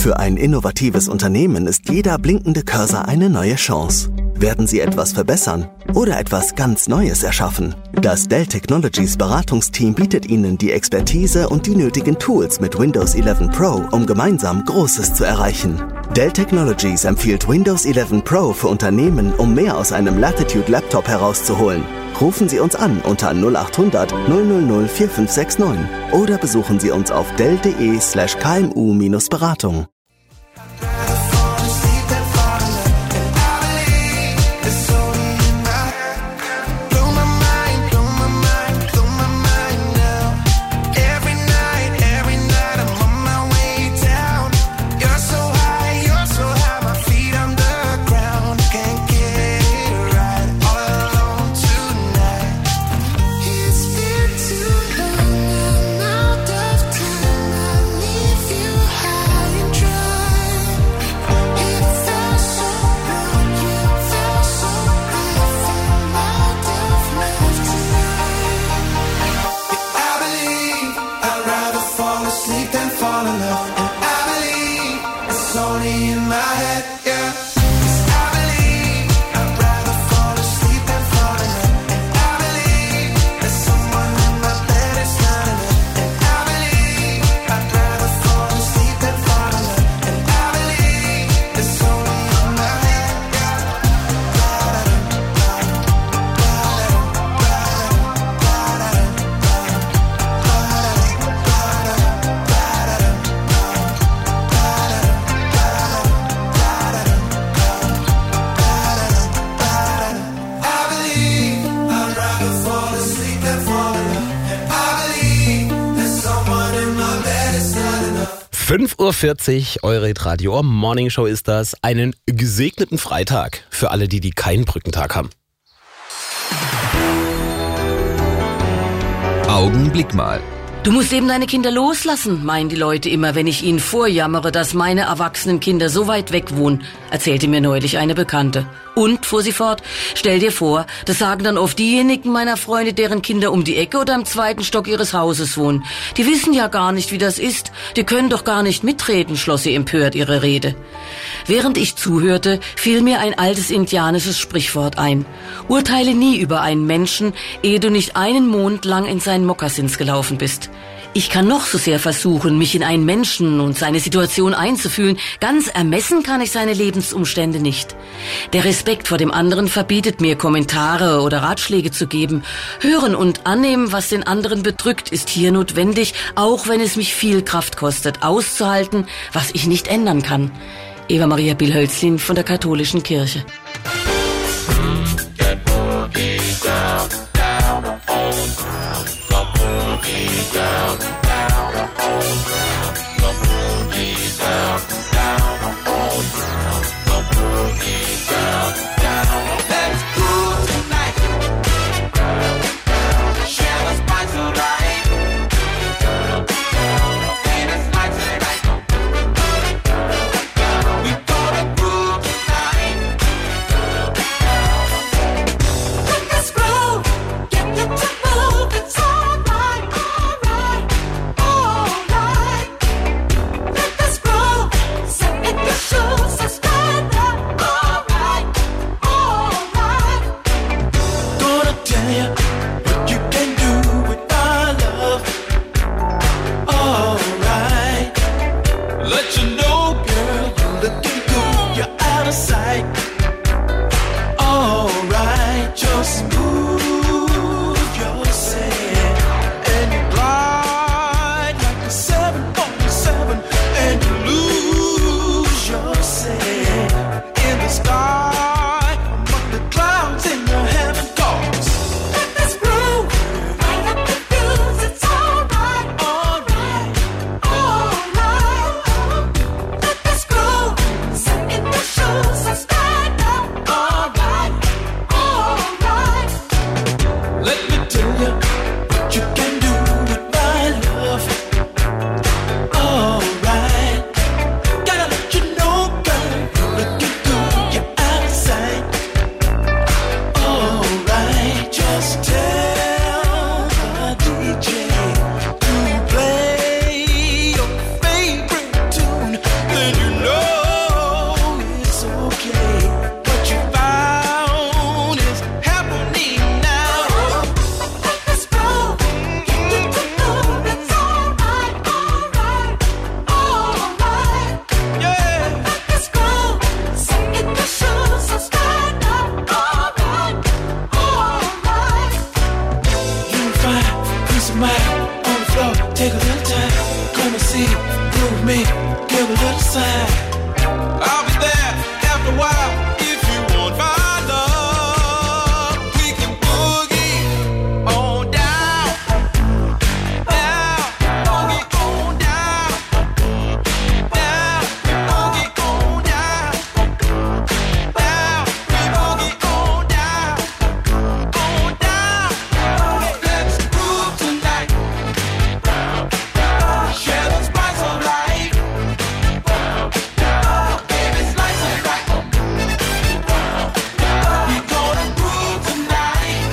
Für ein innovatives Unternehmen ist jeder blinkende Cursor eine neue Chance. Werden Sie etwas verbessern oder etwas ganz Neues erschaffen? Das Dell Technologies Beratungsteam bietet Ihnen die Expertise und die nötigen Tools mit Windows 11 Pro, um gemeinsam Großes zu erreichen. Dell Technologies empfiehlt Windows 11 Pro für Unternehmen, um mehr aus einem Latitude Laptop herauszuholen. Rufen Sie uns an unter 0800 000 4569 oder besuchen Sie uns auf dell.de/kmu-beratung. Uhr 40, eure Radio Morning Show ist das. Einen gesegneten Freitag für alle, die keinen Brückentag haben. Augenblick mal. Du musst eben deine Kinder loslassen, meinen die Leute immer, wenn ich ihnen vorjammere, dass meine erwachsenen Kinder so weit weg wohnen, erzählte mir neulich eine Bekannte. Und, fuhr sie fort, stell dir vor, das sagen dann oft diejenigen meiner Freunde, deren Kinder um die Ecke oder im 2. Stock ihres Hauses wohnen. Die wissen ja gar nicht, wie das ist. Die können doch gar nicht mitreden, schloss sie empört ihre Rede. Während ich zuhörte, fiel mir ein altes indianisches Sprichwort ein. Urteile nie über einen Menschen, ehe du nicht einen Mond lang in seinen Mokassins gelaufen bist. Ich kann noch so sehr versuchen, mich in einen Menschen und seine Situation einzufühlen. Ganz ermessen kann ich seine Lebensumstände nicht. Der Respekt vor dem anderen verbietet mir, Kommentare oder Ratschläge zu geben. Hören und annehmen, was den anderen bedrückt, ist hier notwendig, auch wenn es mich viel Kraft kostet, auszuhalten, was ich nicht ändern kann. Eva Maria Bill-Hölzlin von der Katholischen Kirche. sign. I'll be there after a while. If you want my love, we can boogie on down, down, boogie on down, down, boogie on down, down, we boogie on down, on down. Let's groove tonight. Share the spice of life. Baby, slice it right. We gonna groove tonight.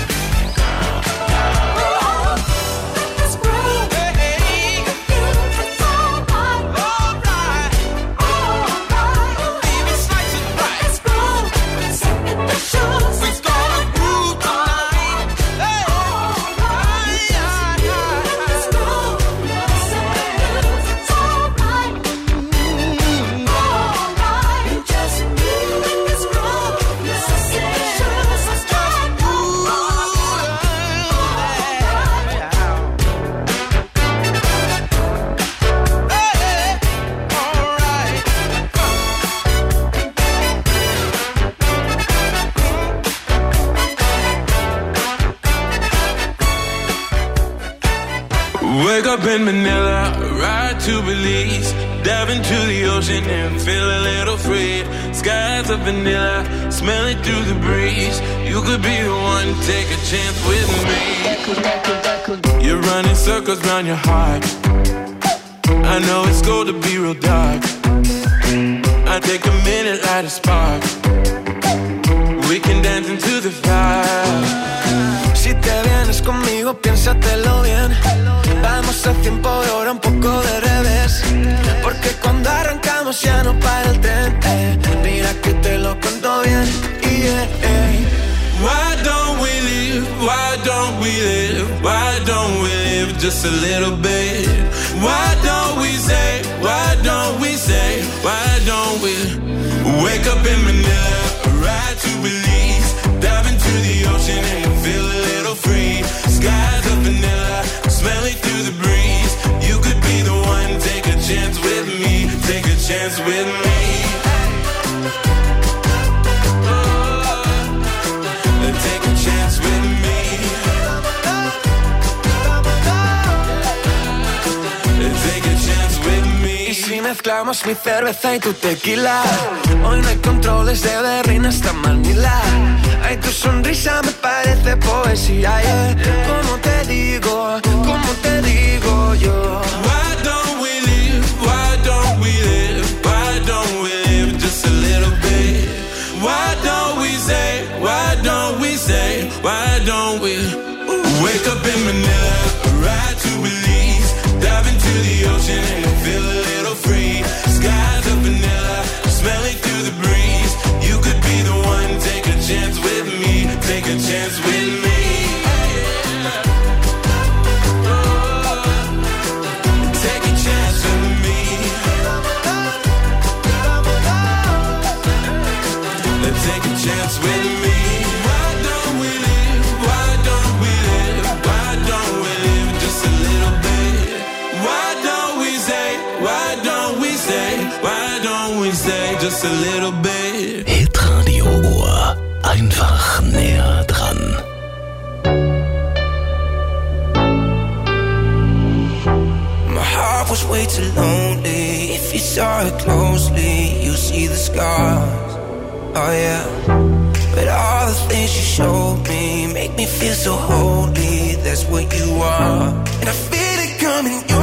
Let's groove, hey. It's alright. Baby, slice it right. Let's groove. We gonna groove tonight. Hey. Wake up in Manila, ride to Belize, dive into the ocean and feel a little free. Skies of vanilla, smell it through the breeze. You could be the one, take a chance with me. You're running circles round your heart. I know it's cold to be real dark. I take a minute, light a spark. We can dance into the fire. Si te vienes conmigo, piénsatelo bien. Vamos a 100 por hora, un poco de revés. Porque cuando arrancamos ya no para el tren. Mira que te lo cuento bien. Why don't we live? Why don't we live? Why don't we live just a little bit? Why don't we say? Why don't we say? Why don't we wake up in Manila, ride to Belize, dive into the ocean and feel a little free. Skies of vanilla, smell it through the breeze. You could be the one, take a chance with me, take a chance with me. Take a chance with me. Take a chance with me. Y si mezclamos mi cerveza y tu tequila, hoy no hay controles de Berlín hasta Manila. Ay, tu sonrisa me parece poesía, yeah. ¿Cómo te digo yo? Why don't we live? Why don't we live? Why don't we live just a little bit? Why don't we say? Why don't we say? Why don't we wake up in Manila, ride to Belize, dive into the ocean and feel a little free. Skies of vanilla, smell it through the breeze. You could be the one, take a chance with me, take a chance with me. Take a chance with me. Take a chance with me. Why don't we live? Why don't we live? Why don't we live just a little bit? Why don't we say? Why don't we say? Why don't we say just a little bit? Hitradio Ohr. Einfach näher dran. My heart was way too lonely. If you saw it closely, you see the scars. Oh yeah. But all the things you showed me make me feel so holy. That's what you are. And I feel it coming your